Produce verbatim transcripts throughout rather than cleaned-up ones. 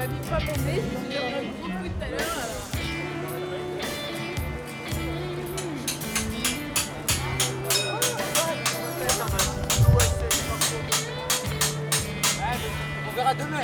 m'a vite pas tombé, je me suis dit, on a eu beaucoup tout à l'heure. Alors... On verra demain.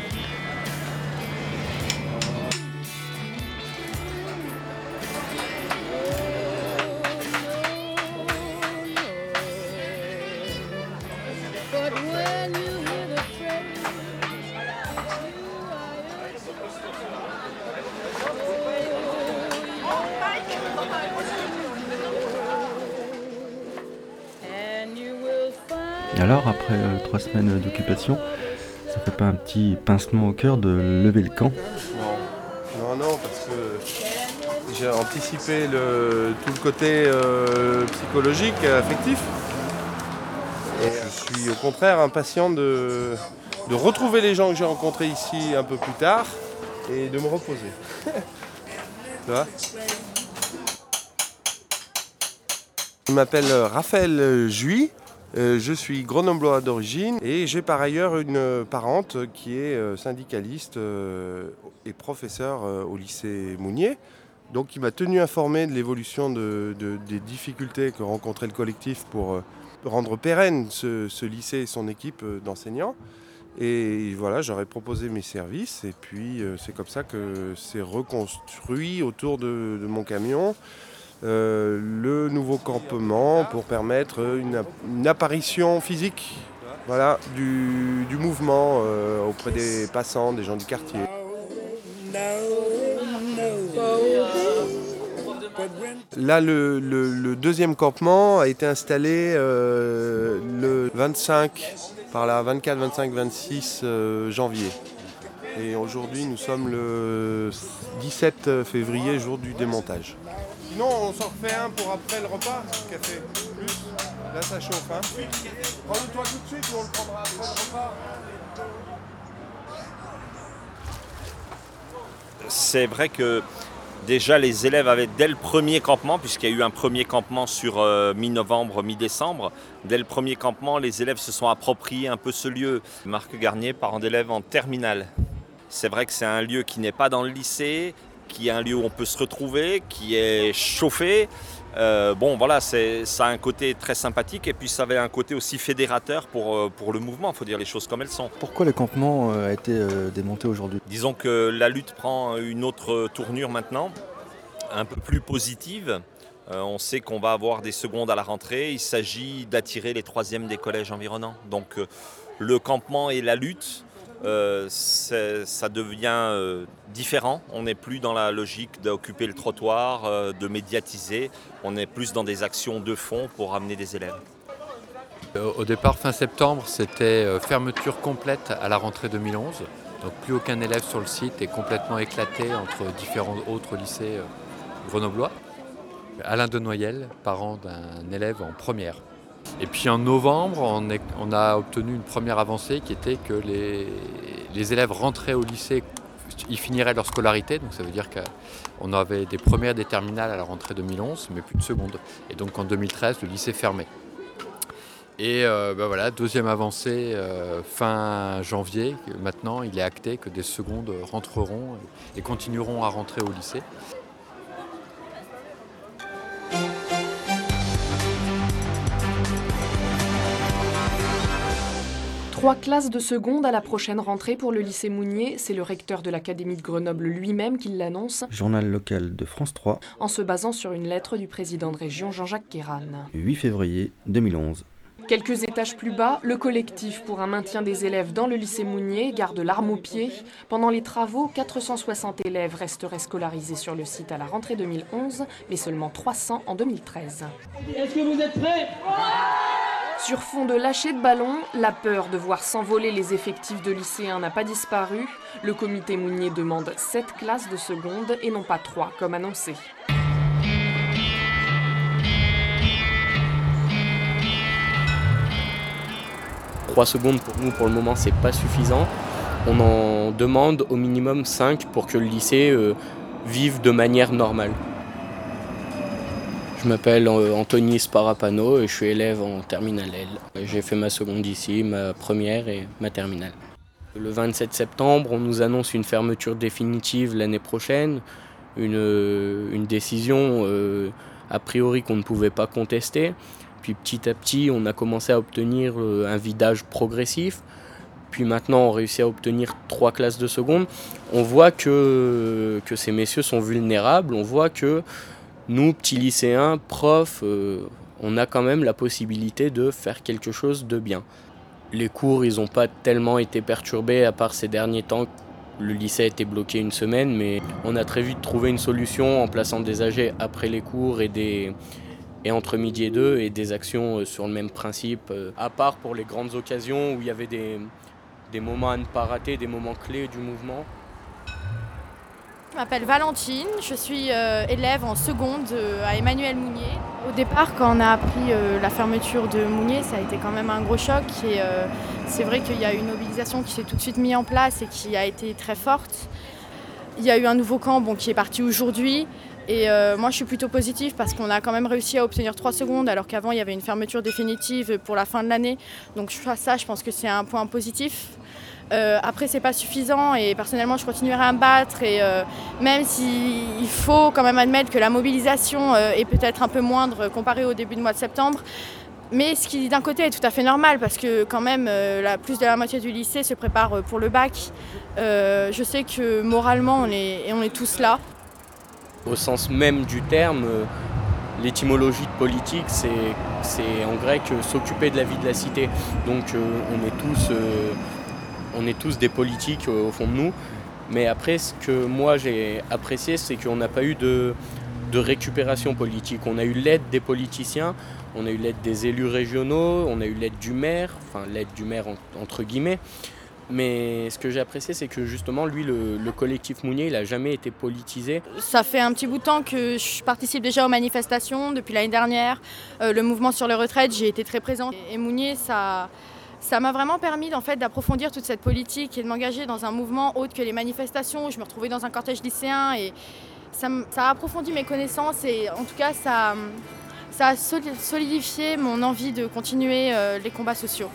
Alors, après euh, trois semaines d'occupation, ça fait pas un petit pincement au cœur de lever le camp? Non, non, non, parce que j'ai anticipé le, tout le côté euh, psychologique, affectif. Et je suis au contraire impatient de, de retrouver les gens que j'ai rencontrés ici un peu plus tard et de me reposer. Tu vois ? Je m'appelle Raphaël Juy. Euh, je suis grenoblois d'origine et j'ai par ailleurs une parente qui est syndicaliste euh, et professeure euh, au lycée Mounier, donc qui m'a tenu informé de l'évolution de, de, des difficultés que rencontrait le collectif pour euh, rendre pérenne ce, ce lycée et son équipe d'enseignants. Et voilà, j'aurais proposé mes services et puis euh, c'est comme ça que c'est reconstruit autour de, de mon camion. Euh, le nouveau campement pour permettre une, une apparition physique, voilà, du, du mouvement euh, auprès des passants, des gens du quartier. Là, le, le, le deuxième campement a été installé euh, le vingt-cinq, par là, vingt-quatre, vingt-cinq, vingt-six euh, janvier. Et aujourd'hui, nous sommes le dix-sept février, jour du démontage. Sinon, on s'en refait un pour après le repas, café. Plus. Là, ça chauffe. Hein. Prends-le toi tout de suite ou on le prendra après le repas. C'est vrai que déjà les élèves avaient dès le premier campement, puisqu'il y a eu un premier campement sur euh, mi-novembre, mi-décembre, dès le premier campement, les élèves se sont appropriés un peu ce lieu. Marc Garnier, parent d'élèves en terminale. C'est vrai que c'est un lieu qui n'est pas dans le lycée, qui est un lieu où on peut se retrouver, qui est chauffé. Euh, bon, voilà, c'est, ça a un côté très sympathique et puis ça avait un côté aussi fédérateur pour, pour le mouvement, il faut dire les choses comme elles sont. Pourquoi le campement a été euh, démonté aujourd'hui? Disons que la lutte prend une autre tournure maintenant, un peu plus positive. Euh, on sait qu'on va avoir des secondes à la rentrée. Il s'agit d'attirer les troisièmes des collèges environnants. Donc euh, le campement et la lutte, Euh, ça devient euh, différent. On n'est plus dans la logique d'occuper le trottoir, euh, de médiatiser. On est plus dans des actions de fond pour amener des élèves. Au départ, fin septembre, c'était fermeture complète à la rentrée deux mille onze. Donc plus aucun élève sur le site est complètement éclaté entre différents autres lycées grenoblois. Alain Denoyel, parent d'un élève en première. Et puis en novembre, on, est, on a obtenu une première avancée qui était que les, les élèves rentraient au lycée, ils finiraient leur scolarité, donc ça veut dire qu'on avait des premières, des terminales à la rentrée deux mille onze, mais plus de secondes. Et donc en deux mille treize, le lycée fermait. Et euh, ben voilà, deuxième avancée euh, fin janvier, maintenant il est acté que des secondes rentreront et continueront à rentrer au lycée. Trois classes de seconde à la prochaine rentrée pour le lycée Mounier, c'est le recteur de l'Académie de Grenoble lui-même qui l'annonce. Journal local de France trois. En se basant sur une lettre du président de région Jean-Jacques Kéran. huit février deux mille onze. Quelques étages plus bas, le collectif pour un maintien des élèves dans le lycée Mounier garde l'arme au pied. Pendant les travaux, quatre cent soixante élèves resteraient scolarisés sur le site à la rentrée deux mille onze, mais seulement trois cents en deux mille treize. Est-ce que vous êtes prêts ? Sur fond de lâcher de ballon, la peur de voir s'envoler les effectifs de lycéens n'a pas disparu. Le comité Mounier demande sept classes de seconde et non pas trois comme annoncé. trois secondes pour nous pour le moment c'est pas suffisant. On en demande au minimum cinq pour que le lycée euh, vive de manière normale. Je m'appelle Anthony Sparapano et je suis élève en terminale L. J'ai fait ma seconde ici, ma première et ma terminale. Le vingt-sept septembre, on nous annonce une fermeture définitive l'année prochaine, une, une décision euh, a priori qu'on ne pouvait pas contester. Puis petit à petit, on a commencé à obtenir un vidage progressif. Puis maintenant, on réussit à obtenir trois classes de seconde. On voit que, que ces messieurs sont vulnérables. On voit que nous, petits lycéens, profs, euh, on a quand même la possibilité de faire quelque chose de bien. Les cours, ils n'ont pas tellement été perturbés, à part ces derniers temps. Le lycée a été bloqué une semaine, mais on a très vite trouvé une solution en plaçant des A G après les cours et des... et entre midi et deux, et des actions sur le même principe, à part pour les grandes occasions où il y avait des, des moments à ne pas rater, des moments clés du mouvement. Je m'appelle Valentine, je suis euh, élève en seconde euh, à Emmanuel Mounier. Au départ, quand on a appris euh, la fermeture de Mounier, ça a été quand même un gros choc. Et euh, c'est vrai qu'il y a eu une mobilisation qui s'est tout de suite mise en place et qui a été très forte. Il y a eu un nouveau camp bon, qui est parti aujourd'hui. Et euh, moi je suis plutôt positive parce qu'on a quand même réussi à obtenir trois secondes alors qu'avant il y avait une fermeture définitive pour la fin de l'année. Donc ça je pense que c'est un point positif. Euh, après c'est pas suffisant et personnellement je continuerai à me battre et euh, même s'il faut quand même admettre que la mobilisation euh, est peut-être un peu moindre comparée au début du mois de septembre. Mais ce qui d'un côté est tout à fait normal parce que quand même euh, la, plus de la moitié du lycée se prépare pour le bac. Euh, je sais que moralement on est, on est tous là. Au sens même du terme, l'étymologie de politique, c'est, c'est en grec euh, s'occuper de la vie de la cité. Donc euh, on, est tous, euh, on est tous des politiques euh, au fond de nous. Mais après, ce que moi j'ai apprécié, c'est qu'on n'a pas eu de, de récupération politique. On a eu l'aide des politiciens, on a eu l'aide des élus régionaux, on a eu l'aide du maire, enfin l'aide du maire en, entre guillemets. Mais ce que j'ai apprécié, c'est que justement, lui, le, le collectif Mounier, il n'a jamais été politisé. Ça fait un petit bout de temps que je participe déjà aux manifestations, depuis l'année dernière. Euh, le mouvement sur les retraites, j'ai été très présente. Et Mounier, ça, ça m'a vraiment permis en fait, d'approfondir toute cette politique et de m'engager dans un mouvement autre que les manifestations. Je me retrouvais dans un cortège lycéen et ça, ça a approfondi mes connaissances et en tout cas, ça, ça a solidifié mon envie de continuer euh, les combats sociaux.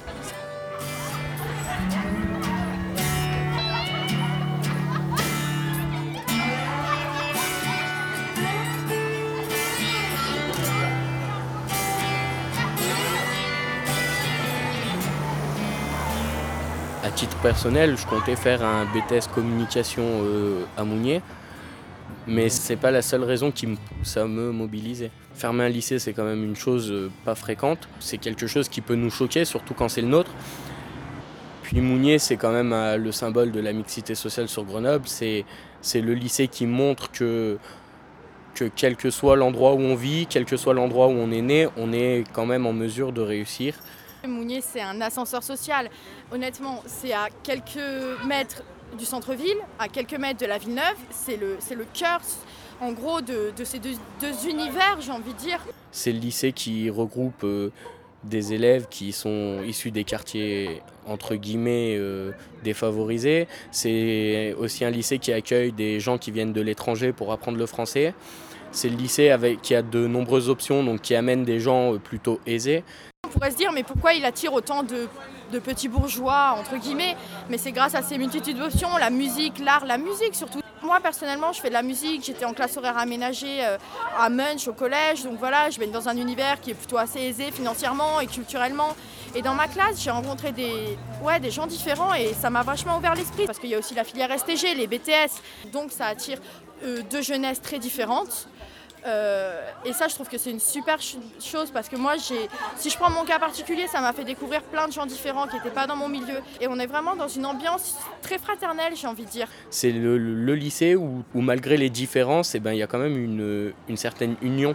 À titre personnel, je comptais faire un B T S communication euh, à Mounier, mais c'est pas la seule raison qui me pousse à me mobiliser. Fermer un lycée, c'est quand même une chose euh, pas fréquente, c'est quelque chose qui peut nous choquer, surtout quand c'est le nôtre. Puis Mounier, c'est quand même euh, le symbole de la mixité sociale sur Grenoble, c'est, c'est le lycée qui montre que, que quel que soit l'endroit où on vit, quel que soit l'endroit où on est né, on est quand même en mesure de réussir. Mounier, c'est un ascenseur social. Honnêtement, c'est à quelques mètres du centre-ville, à quelques mètres de la Villeneuve. C'est le, c'est le cœur, en gros, de, de ces deux, deux univers, j'ai envie de dire. C'est le lycée qui regroupe euh, des élèves qui sont issus des quartiers, entre guillemets, euh, défavorisés. C'est aussi un lycée qui accueille des gens qui viennent de l'étranger pour apprendre le français. C'est le lycée avec, qui a de nombreuses options, donc qui amène des gens euh, plutôt aisés. On pourrait se dire, mais pourquoi il attire autant de, de petits bourgeois, entre guillemets? Mais c'est grâce à ces multitudes d'options, la musique, l'art, la musique surtout. Moi, personnellement, je fais de la musique, j'étais en classe horaire aménagée euh, à Munch, au collège. Donc voilà, je baigne dans un univers qui est plutôt assez aisé financièrement et culturellement. Et dans ma classe, j'ai rencontré des, ouais, des gens différents et ça m'a vachement ouvert l'esprit. Parce qu'il y a aussi la filière S T G, les B T S. Donc ça attire euh, deux jeunesses très différentes. Euh, et ça, je trouve que c'est une super ch- chose parce que moi, j'ai, si je prends mon cas particulier, ça m'a fait découvrir plein de gens différents qui n'étaient pas dans mon milieu. Et on est vraiment dans une ambiance très fraternelle, j'ai envie de dire. C'est le, le lycée où, où malgré les différences, eh ben, il y a quand même une, une certaine union.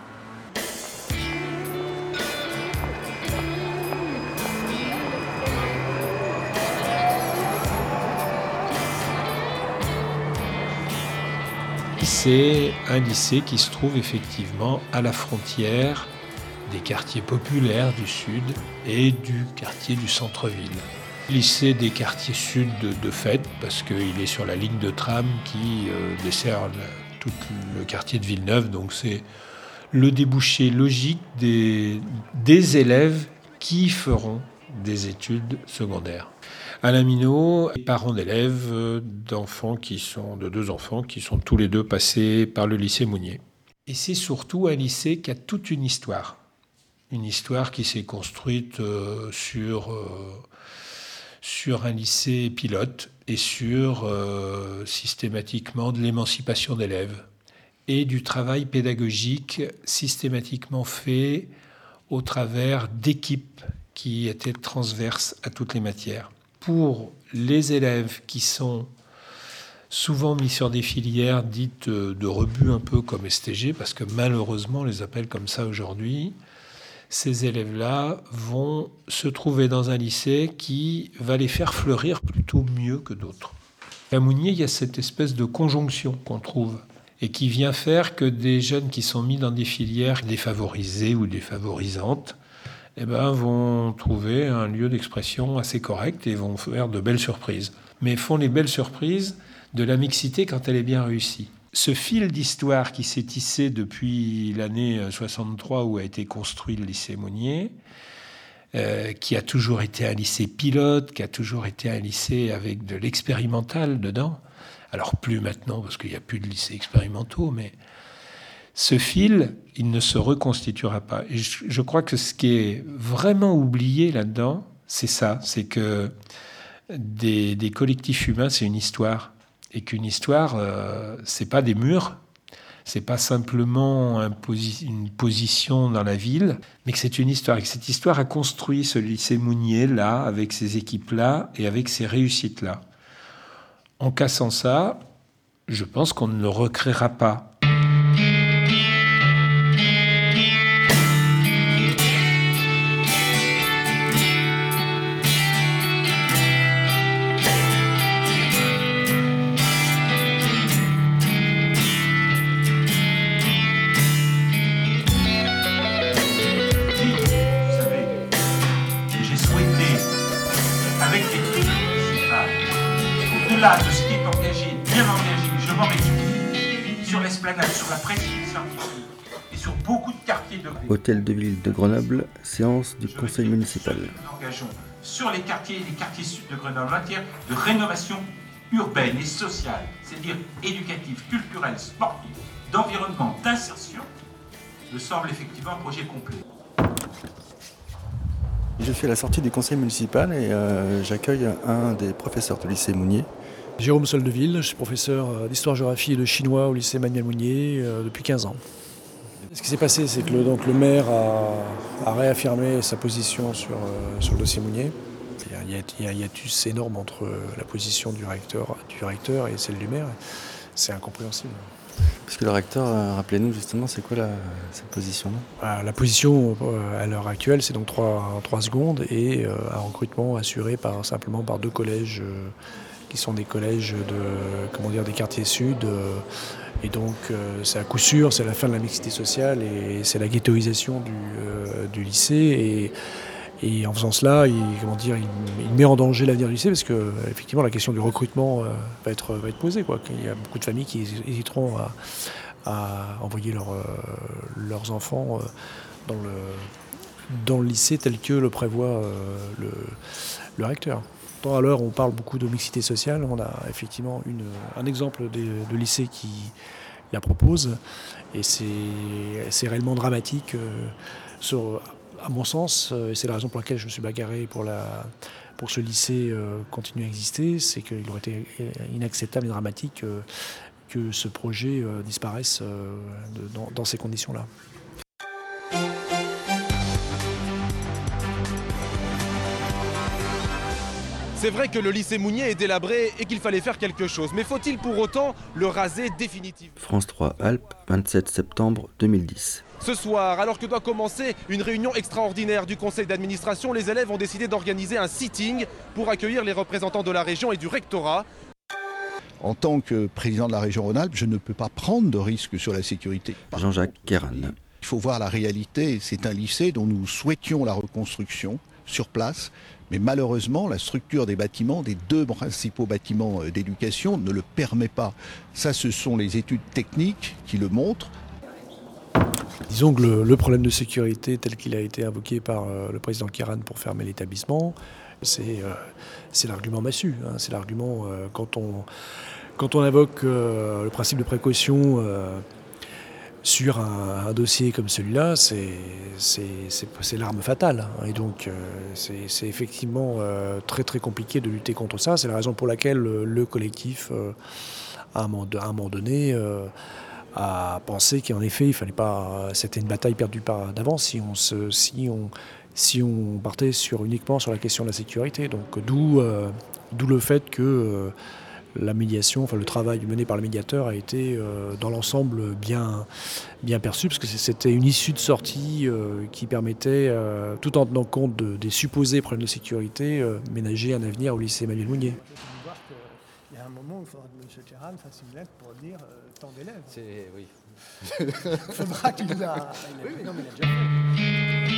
C'est un lycée qui se trouve effectivement à la frontière des quartiers populaires du sud et du quartier du centre-ville. Lycée des quartiers sud de, de fait, parce qu'il est sur la ligne de tram qui euh, dessert le, tout le quartier de Villeneuve, donc c'est le débouché logique des, des élèves qui feront des études secondaires. Alain Minot, parent d'élèves d'enfants qui sont, de deux enfants qui sont tous les deux passés par le lycée Mounier. Et c'est surtout un lycée qui a toute une histoire. Une histoire qui s'est construite euh, sur, euh, sur un lycée pilote et sur euh, systématiquement de l'émancipation d'élèves et du travail pédagogique systématiquement fait au travers d'équipes qui étaient transverses à toutes les matières. Pour les élèves qui sont souvent mis sur des filières dites de rebut un peu comme S T G, parce que malheureusement on les appelle comme ça aujourd'hui, ces élèves-là vont se trouver dans un lycée qui va les faire fleurir plutôt mieux que d'autres. À Mounier, il y a cette espèce de conjonction qu'on trouve et qui vient faire que des jeunes qui sont mis dans des filières défavorisées ou défavorisantes eh ben, vont trouver un lieu d'expression assez correct et vont faire de belles surprises. Mais font les belles surprises de la mixité quand elle est bien réussie. Ce fil d'histoire qui s'est tissé depuis l'année soixante-trois où a été construit le lycée Mounier, euh, qui a toujours été un lycée pilote, qui a toujours été un lycée avec de l'expérimental dedans, alors plus maintenant parce qu'il n'y a plus de lycées expérimentaux, mais ce fil, il ne se reconstituera pas. Et je, je crois que ce qui est vraiment oublié là-dedans, c'est ça, c'est que des, des collectifs humains, c'est une histoire. Et qu'une histoire, euh, c'est pas des murs, c'est pas simplement un posi- une position dans la ville, mais que c'est une histoire. Et que cette histoire a construit ce lycée Mounier-là, avec ces équipes-là et avec ces réussites-là. En cassant ça, je pense qu'on ne le recréera pas. Au-delà de ce qui est engagé, bien engagé, je m'en réjouis, sur l'esplanade, sur la presqu'île scientifique et sur beaucoup de quartiers de... Hôtel de Ville de Grenoble, séance du conseil municipal. Nous engageons sur les quartiers et les quartiers sud de Grenoble en matière de rénovation urbaine et sociale, c'est-à-dire éducative, culturelle, sportive, d'environnement, d'insertion, me semble effectivement un projet complet. Je suis à la sortie du conseil municipal et euh, j'accueille un des professeurs du lycée Mounier. Jérôme Soldeville, je suis professeur d'histoire-géographie et de chinois au lycée Emmanuel Mounier euh, depuis quinze ans. Ce qui s'est passé, c'est que le, donc, le maire a, a réaffirmé sa position sur, euh, sur le dossier Mounier. Il y, a, il y a un hiatus énorme entre la position du recteur, du recteur et celle du maire. C'est incompréhensible. Parce que le recteur, euh, rappelez-nous justement, c'est quoi la, cette position-là ? La position euh, à l'heure actuelle, c'est donc trois, trois secondes et euh, un recrutement assuré par, simplement par deux collèges euh, qui sont des collèges de, comment dire, des quartiers sud. Euh, et donc, euh, c'est à coup sûr, c'est la fin de la mixité sociale et c'est la ghettoisation du, euh, du lycée. Et, Et en faisant cela, il, comment dire, il, il met en danger l'avenir du lycée parce que effectivement la question du recrutement euh, va, être, va être posée, quoi. Il y a beaucoup de familles qui hésiteront à, à envoyer leur, euh, leurs enfants euh, dans, le, dans le lycée tel que le prévoit euh, le, le recteur. Tant à l'heure on parle beaucoup de mixité sociale, on a effectivement une, un exemple de, de lycée qui la propose et c'est, c'est réellement dramatique euh, sur... À mon sens, et c'est la raison pour laquelle je me suis bagarré pour, la, pour ce lycée euh, continue à exister, c'est qu'il aurait été inacceptable et dramatique euh, que ce projet euh, disparaisse euh, de, dans, dans ces conditions-là. C'est vrai que le lycée Mounier est délabré et qu'il fallait faire quelque chose, mais faut-il pour autant le raser définitivement ? France trois Alpes, vingt-sept septembre deux mille dix. Ce soir, alors que doit commencer une réunion extraordinaire du conseil d'administration, les élèves ont décidé d'organiser un sitting pour accueillir les représentants de la région et du rectorat. En tant que président de la région Rhône-Alpes, je ne peux pas prendre de risque sur la sécurité. Jean-Jacques Guérin. Il faut voir la réalité, c'est un lycée dont nous souhaitions la reconstruction sur place, mais malheureusement la structure des bâtiments, des deux principaux bâtiments d'éducation ne le permet pas. Ça, ce sont les études techniques qui le montrent. Disons que le, le problème de sécurité tel qu'il a été invoqué par euh, le président Kéran pour fermer l'établissement, c'est euh, c'est l'argument massu. Hein, c'est l'argument euh, quand, on, quand on invoque euh, le principe de précaution euh, sur un, un dossier comme celui-là, c'est, c'est, c'est, c'est l'arme fatale. Hein, et donc euh, c'est, c'est effectivement euh, très très compliqué de lutter contre ça. C'est la raison pour laquelle le, le collectif, euh, à, un moment, à un moment donné, euh, a pensé qu'en effet, il fallait pas. C'était une bataille perdue par d'avance si on se, si on, si on partait sur uniquement sur la question de la sécurité. Donc d'où, euh, d'où le fait que euh, la médiation, enfin le travail mené par le médiateur a été euh, dans l'ensemble bien, bien perçu, parce que c'était une issue de sortie euh, qui permettait, euh, tout en tenant compte de, des supposés problèmes de sécurité, euh, ménager un avenir au lycée Emmanuel Mounier. Il y a un moment où il faudra que M. Kéran fasse une lettre pour dire euh, tant d'élèves. C'est, oui. Il faudra qu'il la... Oui, mais non, mais il a déjà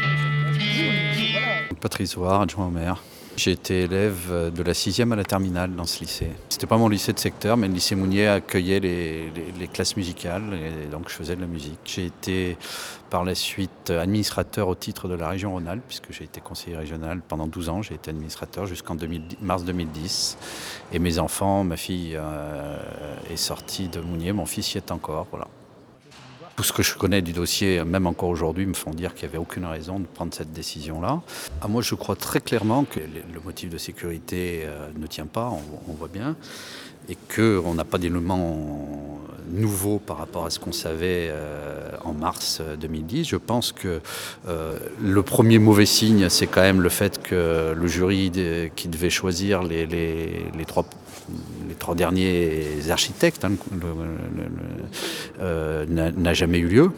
fait. Voilà. Patrice Ouard, adjoint au maire. J'ai été élève de la sixième à la terminale dans ce lycée. C'était pas mon lycée de secteur, mais le lycée Mounier accueillait les, les, les classes musicales, et donc je faisais de la musique. J'ai été par la suite administrateur au titre de la région Rhône-Alpes, puisque j'ai été conseiller régional pendant douze ans. J'ai été administrateur jusqu'en mars deux mille dix. Et mes enfants, ma fille euh, est sortie de Mounier, mon fils y est encore. Voilà. Tout ce que je connais du dossier, même encore aujourd'hui, me font dire qu'il n'y avait aucune raison de prendre cette décision-là. Ah, moi, je crois très clairement que le motif de sécurité euh, ne tient pas, on, on voit bien, et qu'on n'a pas d'éléments nouveaux par rapport à ce qu'on savait euh, en mars deux mille dix. Je pense que euh, le premier mauvais signe, c'est quand même le fait que le jury de, qui devait choisir les, les, les trois... les trois derniers architectes, hein, le, le, le, euh, n'a, n'a jamais eu lieu.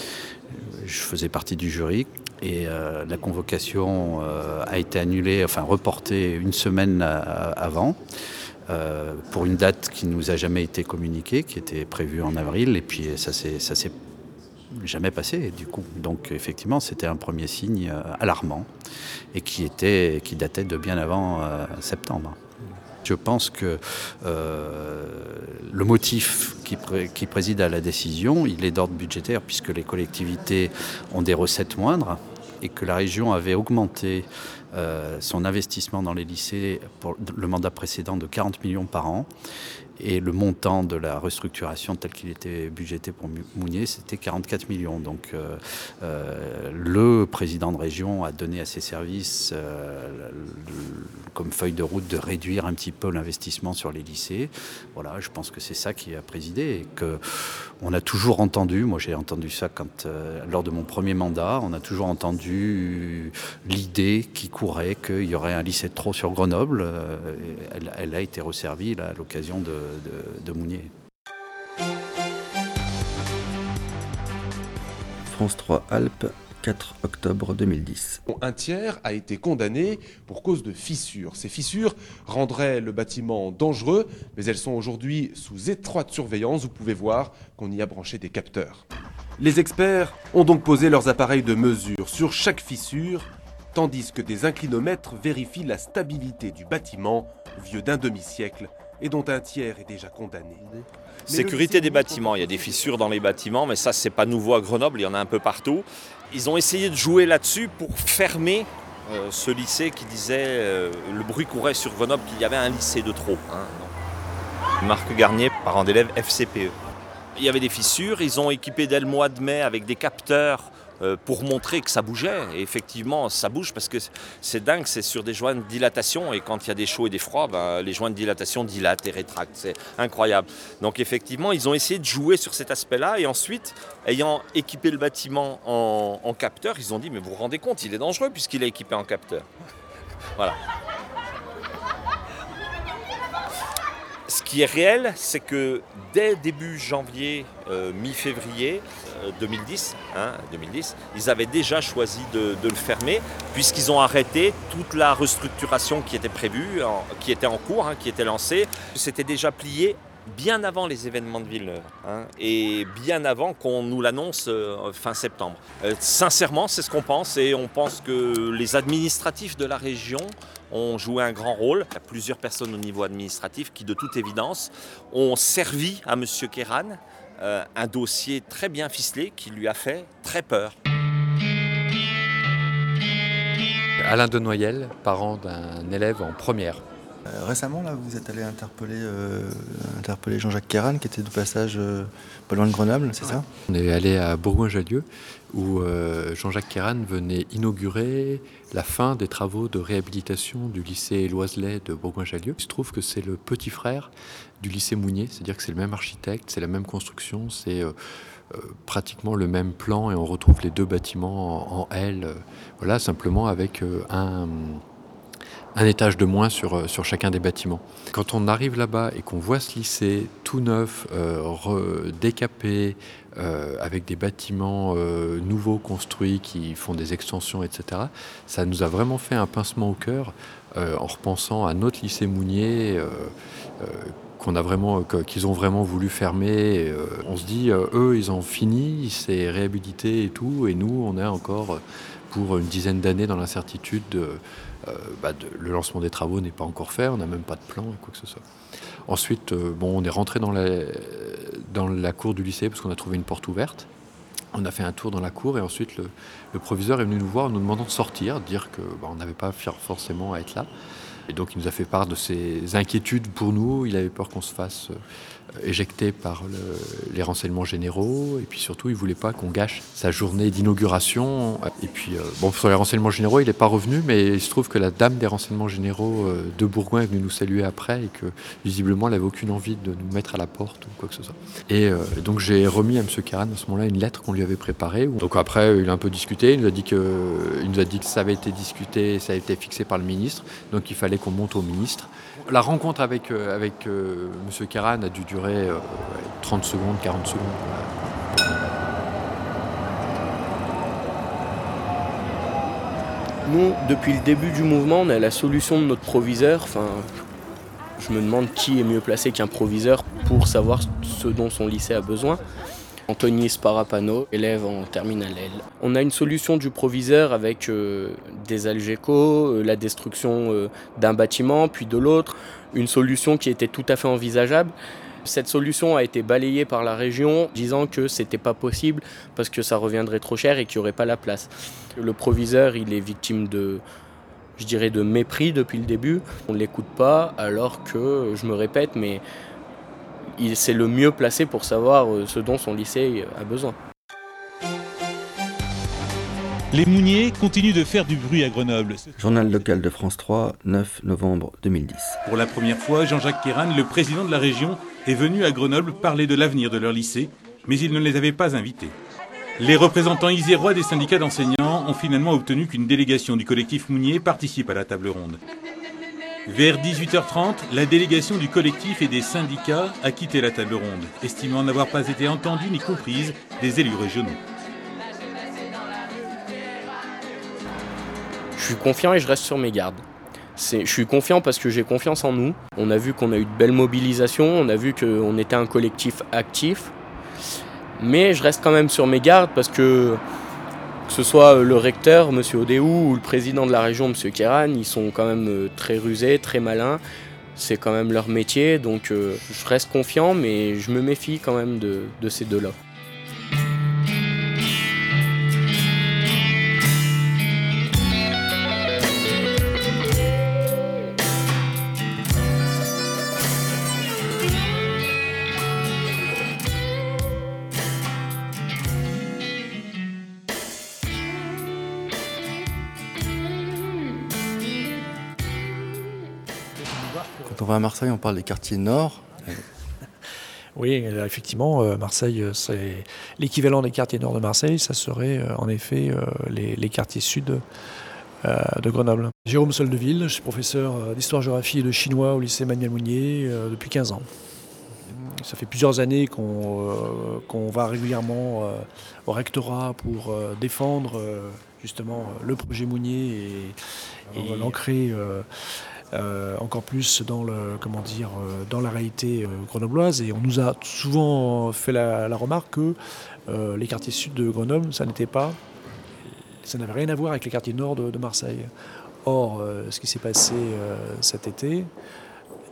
Je faisais partie du jury et euh, la convocation euh, a été annulée, enfin reportée une semaine à, avant euh, pour une date qui ne nous a jamais été communiquée, qui était prévue en avril, et puis ça s'est, ça s'est jamais passé du coup. Donc effectivement, c'était un premier signe euh, alarmant et qui, était, qui datait de bien avant euh, septembre. Je pense que euh, le motif qui, pré- qui préside à la décision, il est d'ordre budgétaire, puisque les collectivités ont des recettes moindres et que la région avait augmenté euh, son investissement dans les lycées pour le mandat précédent de quarante millions par an. Et le montant de la restructuration tel qu'il était budgété pour Mounier, c'était quarante-quatre millions. Donc euh, euh, le président de région a donné à ses services euh, le, comme feuille de route de réduire un petit peu l'investissement sur les lycées. Voilà, je pense que c'est ça qui a présidé et que on a toujours entendu, moi j'ai entendu ça quand, euh, lors de mon premier mandat, on a toujours entendu l'idée qui courait qu'il y aurait un lycée de trop sur Grenoble. Euh, elle, elle a été resservie là, à l'occasion de De, de Mounier. France trois Alpes, quatre octobre deux mille dix. Un tiers a été condamné pour cause de fissures. Ces fissures rendraient le bâtiment dangereux, mais elles sont aujourd'hui sous étroite surveillance. Vous pouvez voir qu'on y a branché des capteurs. Les experts ont donc posé leurs appareils de mesure sur chaque fissure, tandis que des inclinomètres vérifient la stabilité du bâtiment vieux d'un demi-siècle et dont un tiers est déjà condamné. Sécurité des bâtiments, il y a des fissures dans les bâtiments, mais ça c'est pas nouveau à Grenoble, il y en a un peu partout. Ils ont essayé de jouer là-dessus pour fermer euh, ce lycée qui disait, euh, le bruit courait sur Grenoble qu'il y avait un lycée de trop. Hein, Marc Garnier, parent d'élèves F C P E. Il y avait des fissures, ils ont équipé dès le mois de mai avec des capteurs pour montrer que ça bougeait. Et effectivement, ça bouge parce que c'est dingue, c'est sur des joints de dilatation. Et quand il y a des chauds et des froids, ben, les joints de dilatation dilatent et rétractent. C'est incroyable. Donc effectivement, ils ont essayé de jouer sur cet aspect-là. Et ensuite, ayant équipé le bâtiment en, en capteur, ils ont dit, mais vous vous rendez compte, il est dangereux puisqu'il est équipé en capteur. Voilà. Ce qui est réel, c'est que dès début janvier, euh, mi-février euh, deux mille dix, hein, deux mille dix, ils avaient déjà choisi de, de le fermer puisqu'ils ont arrêté toute la restructuration qui était prévue, en, qui était en cours, hein, qui était lancée. C'était déjà plié bien avant les événements de Villeneuve hein, et bien avant qu'on nous l'annonce euh, fin septembre. Euh, sincèrement, c'est ce qu'on pense et on pense que les administratifs de la région ont joué un grand rôle. Il y a plusieurs personnes au niveau administratif qui, de toute évidence, ont servi à M. Kéran euh, un dossier très bien ficelé qui lui a fait très peur. Alain Denoyel, parent d'un élève en première. Euh, récemment, là, vous êtes allé interpeller, euh, interpeller Jean-Jacques Kéran, qui était de passage euh, pas loin de Grenoble, c'est ouais. ça? On est allé à Bourgoin-Jallieu, où euh, Jean-Jacques Kéran venait inaugurer la fin des travaux de réhabilitation du lycée Loiselet de Bourgoin-Jallieu. Il se trouve que c'est le petit frère du lycée Mounier, c'est-à-dire que c'est le même architecte, c'est la même construction, c'est euh, euh, pratiquement le même plan, et on retrouve les deux bâtiments en, en L, euh, voilà, simplement avec euh, un... un étage de moins sur, sur chacun des bâtiments. Quand on arrive là-bas et qu'on voit ce lycée tout neuf, euh, re, décapé, euh, avec des bâtiments euh, nouveaux construits qui font des extensions, et cetera, ça nous a vraiment fait un pincement au cœur euh, en repensant à notre lycée Mounier, euh, euh, qu'on a vraiment, qu'ils ont vraiment voulu fermer. Et, euh, on se dit, euh, eux, ils ont fini, c'est réhabilité et tout, et nous, on est encore pour une dizaine d'années dans l'incertitude de Euh, bah de, le lancement des travaux n'est pas encore fait, on n'a même pas de plan, quoi que ce soit. Ensuite, euh, bon, on est rentré dans la, dans la cour du lycée parce qu'on a trouvé une porte ouverte. On a fait un tour dans la cour et ensuite le, le proviseur est venu nous voir en nous demandant de sortir, de dire qu'on bah, n'avait pas forcément à être là. Et donc il nous a fait part de ses inquiétudes pour nous, il avait peur qu'on se fasse euh, éjecter par le, les renseignements généraux, et puis surtout il voulait pas qu'on gâche sa journée d'inauguration. Et puis euh, bon, sur les renseignements généraux il n'est pas revenu, mais il se trouve que la dame des renseignements généraux euh, de Bourgoin est venue nous saluer après, et que visiblement elle n'avait aucune envie de nous mettre à la porte ou quoi que ce soit. Et euh, donc j'ai remis à M. Kéran à ce moment-là une lettre qu'on lui avait préparée. Donc après il a un peu discuté, il nous a dit que, il nous a dit que ça avait été discuté, ça a été fixé par le ministre, donc il fallait qu'on monte au ministre. La rencontre avec, euh, avec euh, M. Kéran a dû durer euh, trente secondes, quarante secondes. Nous, depuis le début du mouvement, on a la solution de notre proviseur. Enfin, je me demande qui est mieux placé qu'un proviseur pour savoir ce dont son lycée a besoin. Anthony Sparapano, élève en terminale L. On a une solution du proviseur avec euh, des algécos, euh, la destruction euh, d'un bâtiment, puis de l'autre, une solution qui était tout à fait envisageable. Cette solution a été balayée par la région, disant que c'était pas possible parce que ça reviendrait trop cher et qu'il n'y aurait pas la place. Le proviseur, il est victime de, je dirais, de mépris depuis le début. On ne l'écoute pas, alors que, je me répète, mais il, c'est le mieux placé pour savoir ce dont son lycée a besoin. Les Mouniers continuent de faire du bruit à Grenoble. Journal local de France trois, neuf novembre deux mille dix. Pour la première fois, Jean-Jacques Kéran, le président de la région, est venu à Grenoble parler de l'avenir de leur lycée, mais il ne les avait pas invités. Les représentants isérois des syndicats d'enseignants ont finalement obtenu qu'une délégation du collectif Mounier participe à la table ronde. Vers dix-huit heures trente, la délégation du collectif et des syndicats a quitté la table ronde, estimant n'avoir pas été entendue ni comprise des élus régionaux. Je suis confiant et je reste sur mes gardes. C'est, je suis confiant parce que j'ai confiance en nous. On a vu qu'on a eu de belles mobilisations, on a vu qu'on était un collectif actif. Mais je reste quand même sur mes gardes parce que, que ce soit le recteur, M. Odéou, ou le président de la région, M. Kéran, ils sont quand même très rusés, très malins. C'est quand même leur métier, donc euh, je reste confiant, mais je me méfie quand même de, de ces deux-là. Quand on va à Marseille, on parle des quartiers nord. Oui, effectivement, Marseille, c'est l'équivalent des quartiers nord de Marseille, ça serait en effet les, les quartiers sud de Grenoble. Jérôme Soldeville, je suis professeur d'histoire-géographie et de chinois au lycée Emmanuel Mounier depuis quinze ans. Ça fait plusieurs années qu'on euh, qu'on va régulièrement euh, au rectorat pour euh, défendre euh, justement le projet Mounier et, et l'ancrer euh, euh, encore plus dans, le, comment dire, euh, dans la réalité euh, grenobloise. Et on nous a souvent fait la, la remarque que euh, les quartiers sud de Grenoble, ça n'était pas, ça n'avait rien à voir avec les quartiers nord de, de Marseille. Or, euh, ce qui s'est passé euh, cet été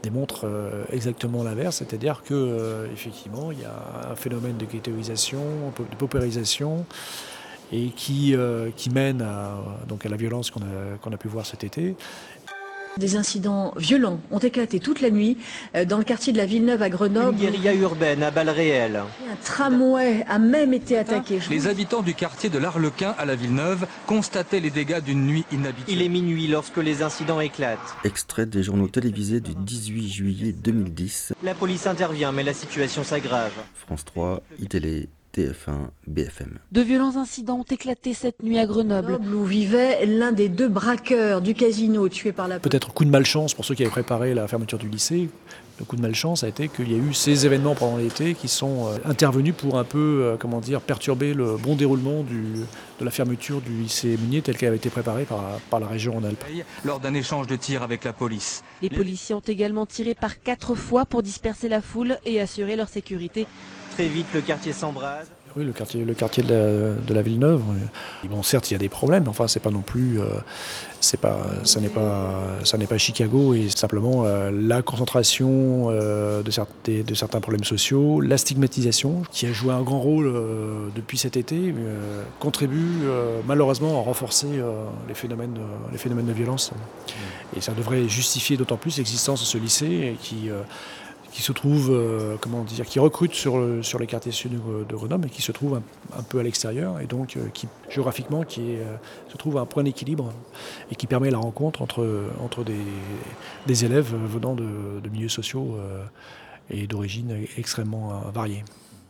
démontre euh, exactement l'inverse, c'est-à-dire que euh, effectivement il y a un phénomène de ghettoisation, de paupérisation, et qui, euh, qui mène à, donc à la violence qu'on a, qu'on a pu voir cet été. Des incidents violents ont éclaté toute la nuit dans le quartier de la Villeneuve à Grenoble. Une guérilla urbaine à balles réelles. Un tramway a même été attaqué. Les habitants du quartier de l'Arlequin à la Villeneuve constataient les dégâts d'une nuit inhabituelle. Il est minuit lorsque les incidents éclatent. Extrait des journaux télévisés du dix-huit juillet deux mille dix. La police intervient mais la situation s'aggrave. France trois, iTélé, T F un, B F M. De violents incidents ont éclaté cette nuit à Grenoble, où vivait l'un des deux braqueurs du casino tué par la police. Peut-être coup de malchance pour ceux qui avaient préparé la fermeture du lycée. Le coup de malchance a été qu'il y a eu ces événements pendant l'été qui sont euh, intervenus pour un peu, euh, comment dire, perturber le bon déroulement du, de la fermeture du lycée Mounier telle qu'elle avait été préparée par, par la région Rhône-Alpes. Lors d'un échange de tirs avec la police. Les policiers ont également tiré par quatre fois pour disperser la foule et assurer leur sécurité. Très vite, le quartier s'embrase. Oui, le quartier, le quartier de, la, de la Villeneuve. Bon, certes, il y a des problèmes. Enfin, c'est pas non plus, euh, c'est pas, ça n'est pas, ça n'est pas Chicago. Et simplement euh, la concentration euh, de, certains, de certains problèmes sociaux, la stigmatisation, qui a joué un grand rôle euh, depuis cet été, euh, contribue euh, malheureusement à renforcer euh, les phénomènes, euh, les phénomènes de violence. Et ça devrait justifier d'autant plus l'existence de ce lycée qui euh, qui se trouve, euh, comment dire, qui recrute sur, le, sur les quartiers sud de, de Grenoble et qui se trouve un, un peu à l'extérieur et donc euh, qui, géographiquement, qui est, euh, se trouve à un point d'équilibre et qui permet la rencontre entre, entre des, des élèves venant de, de milieux sociaux euh, et d'origines extrêmement euh, variées.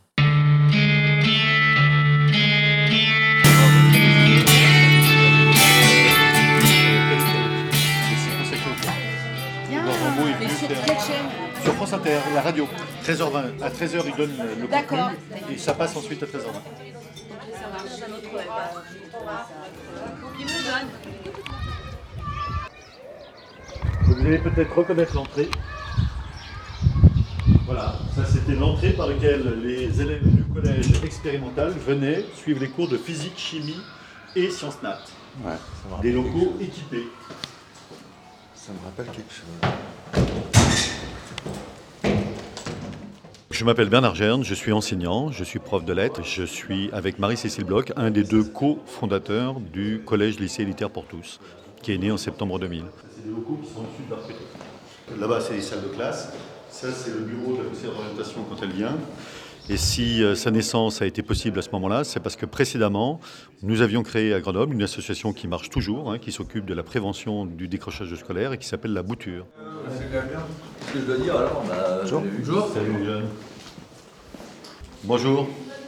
Sur France Inter, la radio, treize heures vingt. À treize heures, ils donnent le contenu et ça passe ensuite à treize heures vingt. Vous allez peut-être reconnaître l'entrée. Voilà, ça c'était l'entrée par laquelle les élèves du collège expérimental venaient suivre les cours de physique, chimie et sciences nat. Ouais, des locaux équipés. Ça me rappelle quelque chose. Je m'appelle Bernard Gerne, je suis enseignant, je suis prof de lettres. Je suis avec Marie-Cécile Bloch, un des deux cofondateurs du collège-lycée élitaire pour tous, qui est né en septembre deux mille. C'est des locaux qui sont issus de la recrutement. Là-bas, c'est les salles de classe. Ça, c'est le bureau de la conseillère d'orientation quand elle vient. Et si euh, sa naissance a été possible à ce moment-là, c'est parce que précédemment, nous avions créé à Grenoble une association qui marche toujours, hein, qui s'occupe de la prévention du décrochage scolaire et qui s'appelle La Bouture. C'est quand même bien. Ce que je dois dire alors, bah, Bonjour. Bonjour. Salut mon jeune. Bonjour.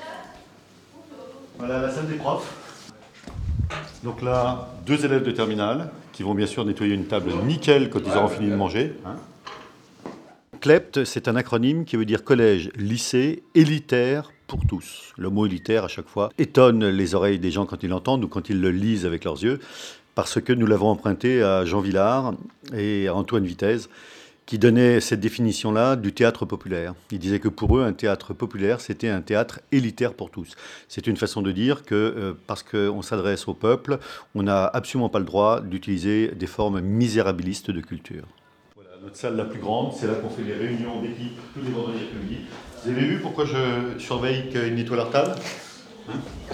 Voilà la salle des profs. Donc là, deux élèves de terminale qui vont bien sûr nettoyer une table nickel quand ils auront fini de manger. Hein. C L E P T, c'est un acronyme qui veut dire collège, lycée, élitaire pour tous. Le mot élitaire, à chaque fois, étonne les oreilles des gens quand ils l'entendent ou quand ils le lisent avec leurs yeux, parce que nous l'avons emprunté à Jean Villard et à Antoine Vitesse, qui donnaient cette définition-là du théâtre populaire. Ils disaient que pour eux, un théâtre populaire, c'était un théâtre élitaire pour tous. C'est une façon de dire que, euh, parce qu'on s'adresse au peuple, on n'a absolument pas le droit d'utiliser des formes misérabilistes de culture. Notre salle la plus grande, c'est là qu'on fait les réunions d'équipe tous les vendredis après-midi. Vous avez vu pourquoi je surveille qu'ils nettoient leur table, hein?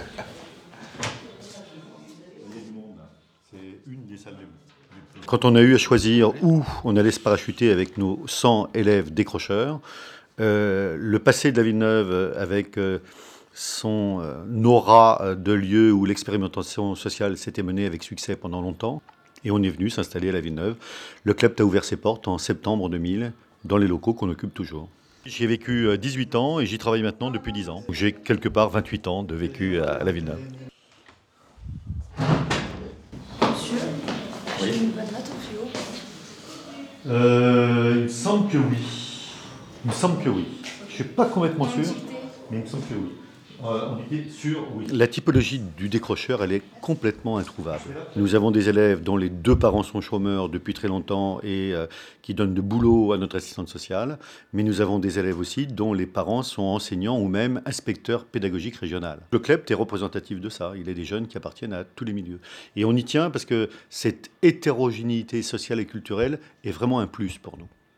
Il y a du monde là. C'est une des salles de... Quand on a eu à choisir où on allait se parachuter avec nos cent élèves décrocheurs, euh, le passé de la Villeneuve avec euh, son euh, aura de lieu où l'expérimentation sociale s'était menée avec succès pendant longtemps, et on est venu s'installer à la Villeneuve. Le club a ouvert ses portes en septembre deux mille, dans les locaux qu'on occupe toujours. J'y ai vécu dix-huit ans et j'y travaille maintenant depuis dix ans. J'ai quelque part vingt-huit ans de vécu à la Villeneuve. Monsieur, oui. j'ai une bonne note au philo. Euh, il me semble que oui. Il me semble que oui. Je ne suis pas complètement sûr, mais il me semble que oui. Euh, on était sûr, oui. La typologie du décrocheur, elle est complètement introuvable. Nous avons des élèves dont les deux parents sont chômeurs depuis très longtemps et euh, qui donnent de boulot à notre assistante sociale, mais nous avons des élèves aussi dont les parents sont enseignants ou même inspecteurs pédagogiques régionaux. Le C L E P T est représentatif de ça. Il est des jeunes qui appartiennent à tous les milieux. Et on y tient parce que cette hétérogénéité sociale et culturelle est vraiment un plus pour nous.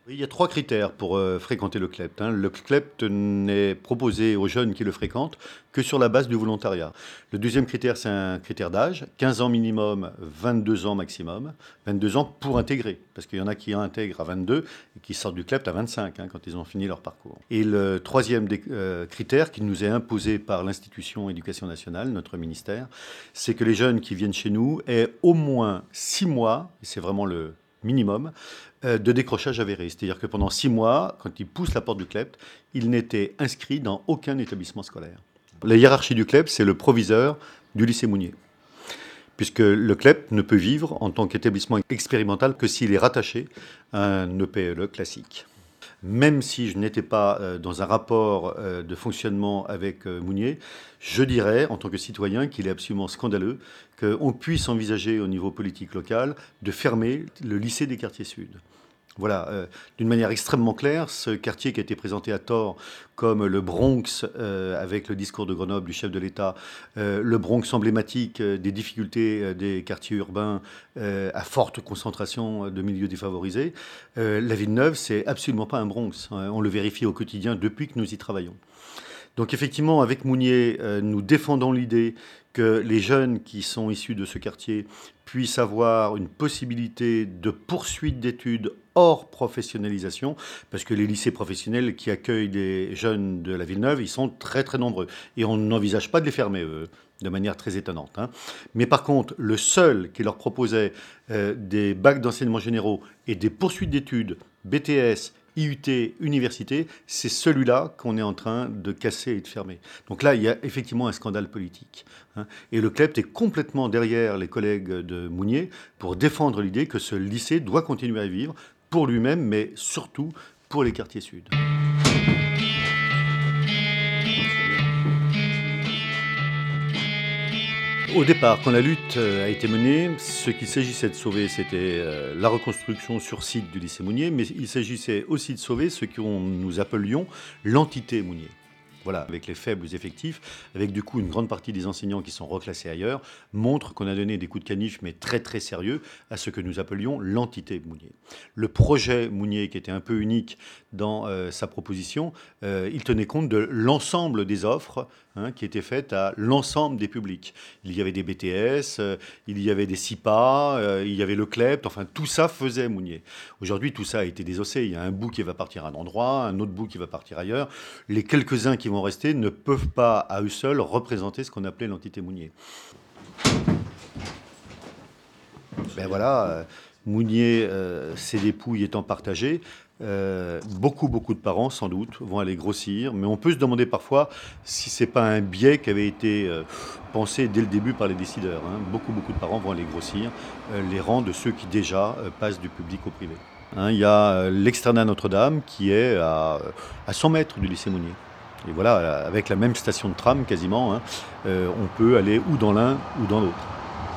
Il y a trois critères pour euh, fréquenter le C L E P T. Hein. Le C L E P T n'est proposé aux jeunes qui le fréquentent que sur la base du volontariat. Le deuxième critère, c'est un critère d'âge, quinze ans minimum, vingt-deux ans maximum. vingt-deux ans pour intégrer, parce qu'il y en a qui intègrent à vingt-deux et qui sortent du C L E P T à vingt-cinq, hein, quand ils ont fini leur parcours. Et le troisième des, euh, critère qui nous est imposé par l'institution Éducation nationale, notre ministère, c'est que les jeunes qui viennent chez nous aient au moins six mois, et c'est vraiment le minimum, de décrochage avéré. C'est-à-dire que pendant six mois, quand ils poussent la porte du C L E P T, ils n'étaient inscrits dans aucun établissement scolaire. La hiérarchie du C L E P T, c'est le proviseur du lycée Mounier. Puisque le C L E P T ne peut vivre en tant qu'établissement expérimental que s'il est rattaché à un E P L E classique. Même si je n'étais pas dans un rapport de fonctionnement avec Mounier, je dirais, en tant que citoyen, qu'il est absolument scandaleux qu'on puisse envisager au niveau politique local de fermer le lycée des quartiers sud. Voilà, euh, d'une manière extrêmement claire, ce quartier qui a été présenté à tort comme le Bronx, euh, avec le discours de Grenoble du chef de l'État, euh, le Bronx emblématique euh, des difficultés euh, des quartiers urbains euh, à forte concentration de milieux défavorisés. Euh, la Villeneuve, c'est absolument pas un Bronx. Hein, on le vérifie au quotidien depuis que nous y travaillons. Donc effectivement, avec Mounier, euh, nous défendons l'idée que les jeunes qui sont issus de ce quartier puissent avoir une possibilité de poursuite d'études hors professionnalisation, parce que les lycées professionnels qui accueillent les jeunes de la Villeneuve, ils sont très très nombreux. Et on n'envisage pas de les fermer, eux, de manière très étonnante. Hein. Mais par contre, le seul qui leur proposait euh, des bacs d'enseignement généraux et des poursuites d'études, B T S, I U T, université, c'est celui-là qu'on est en train de casser et de fermer. Donc là, il y a effectivement un scandale politique. Hein. Et le C L E P T est complètement derrière les collègues de Mounier pour défendre l'idée que ce lycée doit continuer à vivre pour lui-même, mais surtout pour les quartiers sud. Au départ, quand la lutte a été menée, ce qu'il s'agissait de sauver, c'était la reconstruction sur site du lycée Mounier, mais il s'agissait aussi de sauver ce que nous appelions l'entité Mounier. Voilà, avec les faibles effectifs, avec du coup une grande partie des enseignants qui sont reclassés ailleurs, montre qu'on a donné des coups de canif, mais très très sérieux, à ce que nous appelions l'entité Mounier. Le projet Mounier, qui était un peu unique dans euh, sa proposition, euh, il tenait compte de l'ensemble des offres hein, qui étaient faites à l'ensemble des publics. Il y avait des B T S, euh, il y avait des S I P A, euh, il y avait le C L E P T, enfin tout ça faisait Mounier. Aujourd'hui, tout ça a été désossé. Il y a un bout qui va partir à un endroit, un autre bout qui va partir ailleurs. Les quelques-uns qui vont rester ne peuvent pas à eux seuls représenter ce qu'on appelait l'entité Mounier. Ben voilà, euh, Mounier, euh, ses dépouilles étant partagées, euh, beaucoup, beaucoup de parents, sans doute, vont aller grossir, mais on peut se demander parfois si ce n'est pas un biais qui avait été euh, pensé dès le début par les décideurs. Hein. Beaucoup, beaucoup de parents vont aller grossir euh, les rangs de ceux qui déjà euh, passent du public au privé. Hein, il y a euh, l'externat Notre-Dame qui est à, à cent mètres du lycée Mounier. Et voilà, avec la même station de tram quasiment, hein, euh, on peut aller ou dans l'un ou dans l'autre.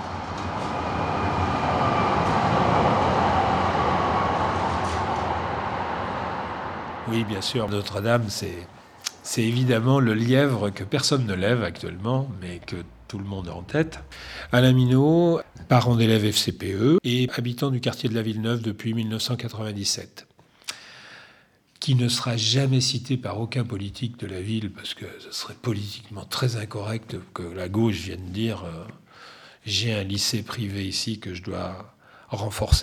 Oui, bien sûr, Notre-Dame, c'est, c'est évidemment le lièvre que personne ne lève actuellement, mais que tout le monde a en tête. Alain Minot, parent d'élèves F C P E et habitant du quartier de la Villeneuve depuis mille neuf cent quatre-vingt-dix-sept, qui ne sera jamais cité par aucun politique de la ville, parce que ce serait politiquement très incorrect que la gauche vienne dire euh, « j'ai un lycée privé ici que je dois renforcer »,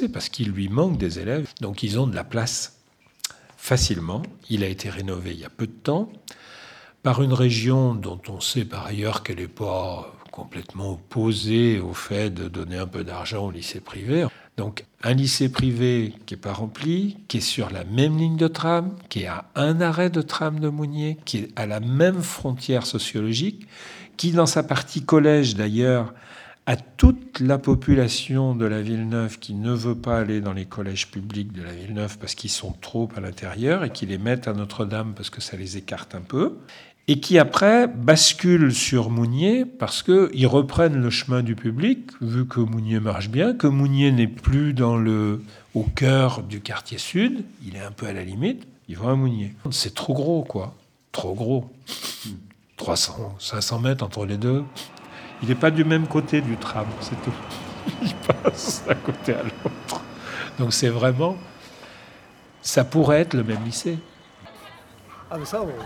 parce qu'il lui manque des élèves, donc ils ont de la place. Facilement. Il a été rénové il y a peu de temps par une région dont on sait par ailleurs qu'elle n'est pas complètement opposée au fait de donner un peu d'argent au lycée privé. Donc un lycée privé qui n'est pas rempli, qui est sur la même ligne de tram, qui est à un arrêt de tram de Mounier, qui est à la même frontière sociologique, qui dans sa partie collège d'ailleurs à toute la population de la Villeneuve qui ne veut pas aller dans les collèges publics de la Villeneuve parce qu'ils sont trop à l'intérieur et qui les mettent à Notre-Dame parce que ça les écarte un peu, et qui après basculent sur Mounier parce qu'ils reprennent le chemin du public, vu que Mounier marche bien, que Mounier n'est plus dans le, au cœur du quartier sud, il est un peu à la limite, ils vont à Mounier. C'est trop gros, quoi. Trop gros. trois cents, cinq cents mètres entre les deux. Il n'est pas du même côté du tram, c'est tout. Il passe d'un côté à l'autre. Donc c'est vraiment Ça pourrait être le même lycée. Ah mais ça, bon...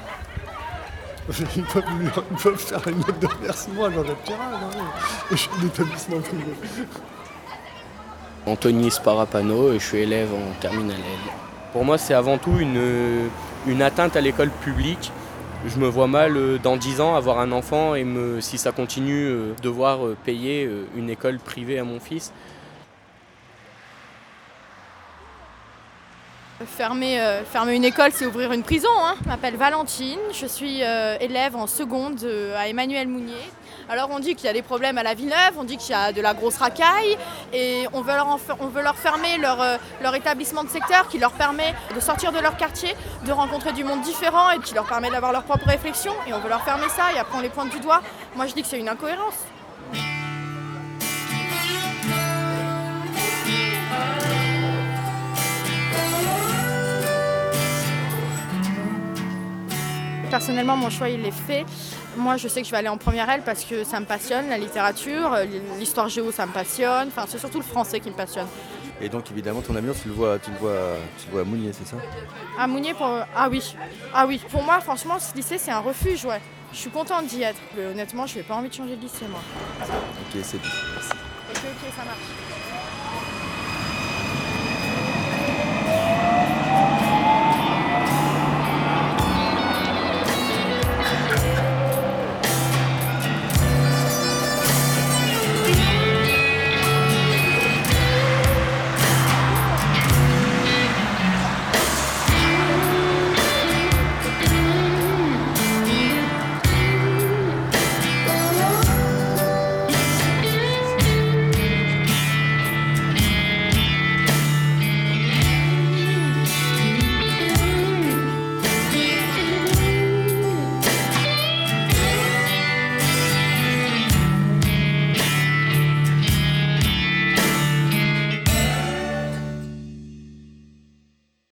Ils peuvent, ils peuvent faire une note de remerciement à Jean-Jacques Tirade, hein. Je suis d'établissement privé. Anthony Sparapano et je suis élève en terminale L. Pour moi, c'est avant tout une, une atteinte à l'école publique. Je me vois mal, dans dix ans, avoir un enfant et, me, si ça continue, devoir payer une école privée à mon fils. Fermer, euh, fermer une école, c'est ouvrir une prison. Hein. Je m'appelle Valentine, je suis euh, élève en seconde euh, à Emmanuel Mounier. Alors on dit qu'il y a des problèmes à la Villeneuve, on dit qu'il y a de la grosse racaille et on veut leur, en, on veut leur fermer leur, euh, leur établissement de secteur qui leur permet de sortir de leur quartier, de rencontrer du monde différent et qui leur permet d'avoir leur propre réflexion. Et on veut leur fermer ça et après on les pointe du doigt. Moi je dis que c'est une incohérence. Personnellement, mon choix, il est fait. Moi, je sais que je vais aller en première L parce que ça me passionne, la littérature, l'histoire géo, ça me passionne. Enfin, c'est surtout le français qui me passionne. Et donc, évidemment, ton avenir, tu le vois, tu le vois, tu le vois à Mounier, c'est ça? À Mounier, pour... Ah oui. Ah oui. Pour moi, franchement, ce lycée, c'est un refuge, ouais. Je suis contente d'y être. Mais honnêtement, je n'ai pas envie de changer de lycée, moi. Ok, c'est bien. Merci. Ok, ok, ça marche.